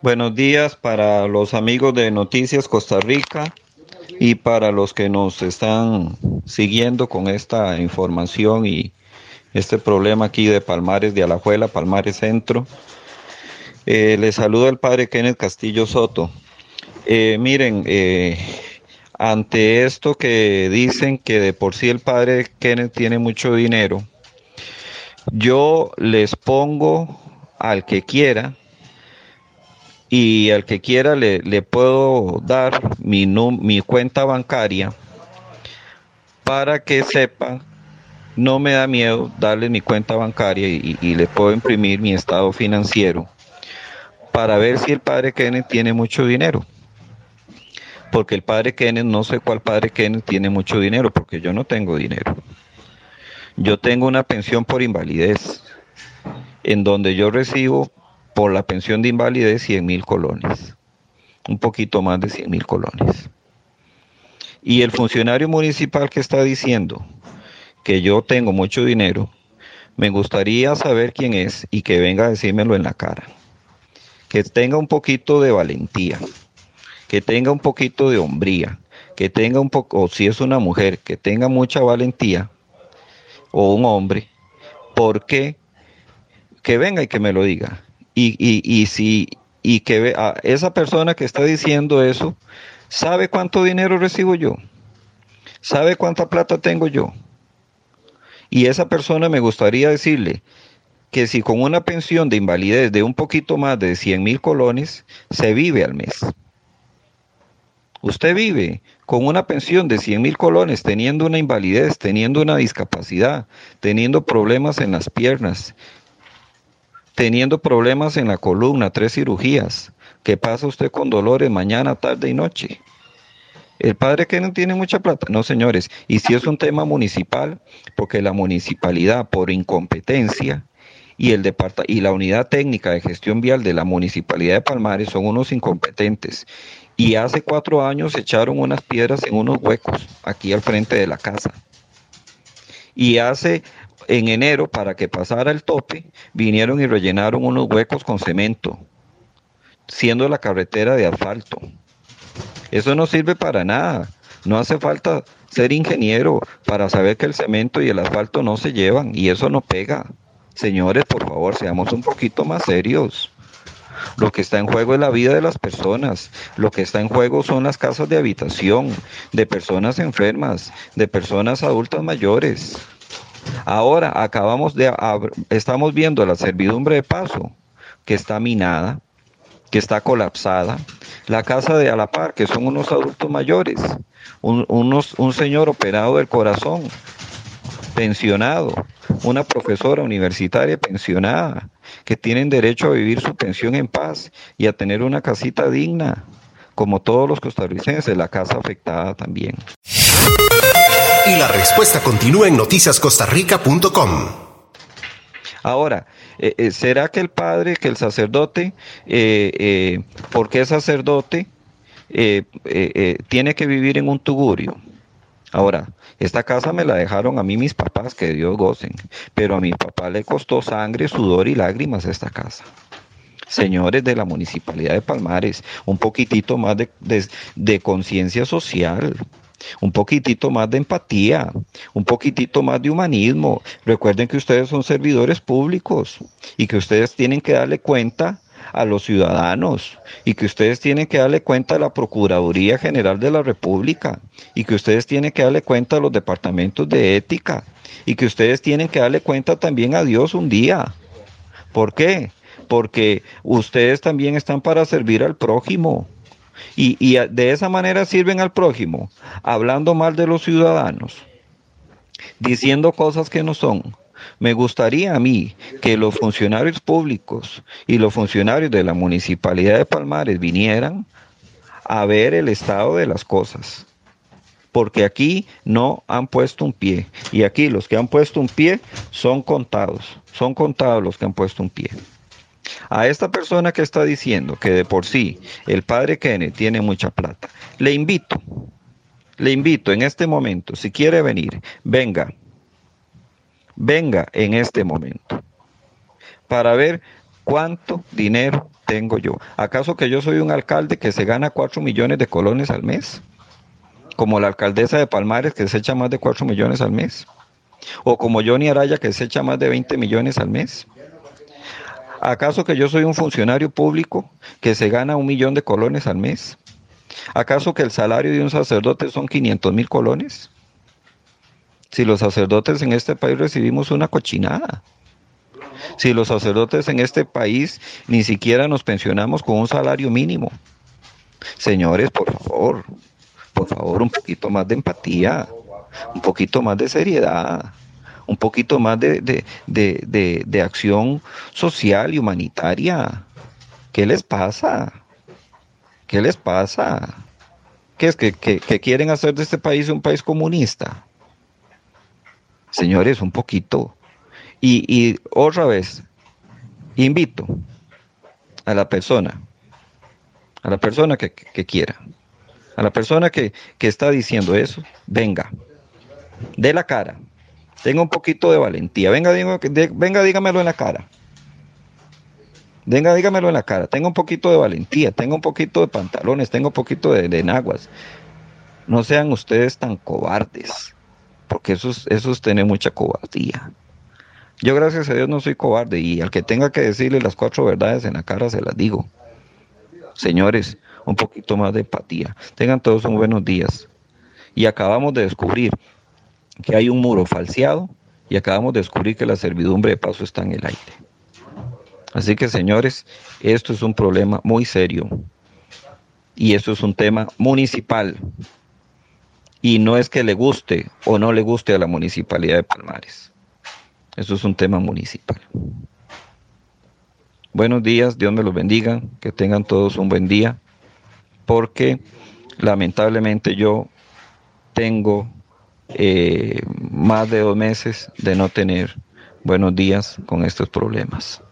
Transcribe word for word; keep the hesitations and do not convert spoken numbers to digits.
Buenos días para los amigos de Noticias Costa Rica y para los que nos están siguiendo con esta información y este problema aquí de Palmares de Alajuela, Palmares Centro. Eh, les saluda el padre Kenneth Castillo Soto. Eh, miren, eh, ante esto que dicen que de por sí el padre Kenneth tiene mucho dinero, yo les pongo al que quiera y al que quiera le, le puedo dar mi, num, mi cuenta bancaria para que sepa, no me da miedo darle mi cuenta bancaria y, y le puedo imprimir mi estado financiero para ver si el padre Kenneth tiene mucho dinero. Porque el padre Kenneth, no sé cuál padre Kenneth tiene mucho dinero, porque yo no tengo dinero. Yo tengo una pensión por invalidez, en donde yo recibo por la pensión de invalidez cien mil colones, un poquito más de cien mil colones. Y el funcionario municipal que está diciendo que yo tengo mucho dinero, me gustaría saber quién es y que venga a decírmelo en la cara. Que tenga un poquito de valentía, que tenga un poquito de hombría, que tenga un poco, o si es una mujer, que tenga mucha valentía, o un hombre, porque que venga y que me lo diga. Y, y, y si y que ve, a esa persona que está diciendo eso, ¿sabe cuánto dinero recibo yo? ¿Sabe cuánta plata tengo yo? Y esa persona me gustaría decirle que si con una pensión de invalidez de un poquito más de cien mil colones, se vive al mes. Usted vive con una pensión de cien mil colones, teniendo una invalidez, teniendo una discapacidad, teniendo problemas en las piernas, teniendo problemas en la columna, tres cirugías. ¿Qué pasa usted con dolores mañana, tarde y noche? El padre que no tiene mucha plata, no señores, y si es un tema municipal, porque la municipalidad por incompetencia y el departa y la unidad técnica de gestión vial de la municipalidad de Palmares son unos incompetentes. Y hace cuatro años echaron unas piedras en unos huecos aquí al frente de la casa. Y hace en enero, para que pasara el tope, vinieron y rellenaron unos huecos con cemento, siendo la carretera de asfalto. Eso no sirve para nada. No hace falta ser ingeniero para saber que el cemento y el asfalto no se llevan y eso no pega. Señores, por favor, seamos un poquito más serios. Lo que está en juego es la vida de las personas. Lo que está en juego son las casas de habitación, de personas enfermas, de personas adultas mayores. Ahora acabamos de, estamos viendo la servidumbre de paso, que está minada, que está colapsada, la casa de a la par, que son unos adultos mayores, un, unos, un señor operado del corazón, pensionado, una profesora universitaria pensionada, que tienen derecho a vivir su pensión en paz y a tener una casita digna, como todos los costarricenses, la casa afectada también. Y la respuesta continúa en noticias costa rica punto com. Ahora, eh, eh, ¿será que el padre, que el sacerdote, eh, eh, porque es sacerdote, eh, eh, eh, tiene que vivir en un tugurio? Ahora, esta casa me la dejaron a mí mis papás, que Dios gocen, pero a mi papá le costó sangre, sudor y lágrimas esta casa. Señores de la Municipalidad de Palmares, un poquitito más de, de, de conciencia social, un poquitito más de empatía, un poquitito más de humanismo. Recuerden que ustedes son servidores públicos y que ustedes tienen que darle cuenta a los ciudadanos y que ustedes tienen que darle cuenta a la Procuraduría General de la República y que ustedes tienen que darle cuenta a los departamentos de ética y que ustedes tienen que darle cuenta también a Dios un día. ¿Por qué? Porque ustedes también están para servir al prójimo. Y, y de esa manera sirven al prójimo, hablando mal de los ciudadanos, diciendo cosas que no son. Me gustaría a mí que los funcionarios públicos y los funcionarios de la Municipalidad de Palmares vinieran a ver el estado de las cosas. Porque aquí no han puesto un pie. Y aquí los que han puesto un pie son contados. Son contados los que han puesto un pie. A esta persona que está diciendo que de por sí el padre Kenneth tiene mucha plata, le invito, le invito en este momento, si quiere venir, venga, venga en este momento, para ver ¿Cuánto dinero tengo yo? ¿Acaso que yo soy un alcalde que se gana cuatro millones de colones al mes? Como la alcaldesa de Palmares que se echa más de cuatro millones al mes. O como Johnny Araya que se echa más de veinte millones al mes. ¿Acaso que yo soy un funcionario público que se gana un millón de colones al mes? ¿Acaso que el salario de un sacerdote son quinientos mil colones? Si los sacerdotes en este país recibimos una cochinada. Si los sacerdotes en este país ni siquiera nos pensionamos con un salario mínimo. Señores, por favor, por favor, un poquito más de empatía, un poquito más de seriedad, un poquito más de, de, de, de, de acción social y humanitaria. ¿Qué les pasa? ¿Qué les pasa? ¿Qué es que, que, que quieren hacer de este país un país comunista? Señores, un poquito. Y, y otra vez, invito a la persona, a la persona que, que quiera, a la persona que, que está diciendo eso, venga, dé la cara, tenga un poquito de valentía, venga, digo, de, venga, dígamelo en la cara, venga, dígamelo en la cara, tenga un poquito de valentía, tenga un poquito de pantalones, tenga un poquito de, de enaguas, no sean ustedes tan cobardes, porque eso es, eso es tener mucha cobardía. Yo, gracias a Dios, no soy cobarde, y al que tenga que decirle las cuatro verdades en la cara, se las digo. Señores, un poquito más de empatía. Tengan todos un buenos días. Y acabamos de descubrir que hay un muro falseado, y acabamos de descubrir que la servidumbre de paso está en el aire. Así que, señores, esto es un problema muy serio. Y esto es un tema municipal. Y no es que le guste o no le guste a la Municipalidad de Palmares. Eso es un tema municipal. Buenos días, Dios me los bendiga, que tengan todos un buen día, porque lamentablemente yo tengo eh, más de dos meses de no tener buenos días con estos problemas.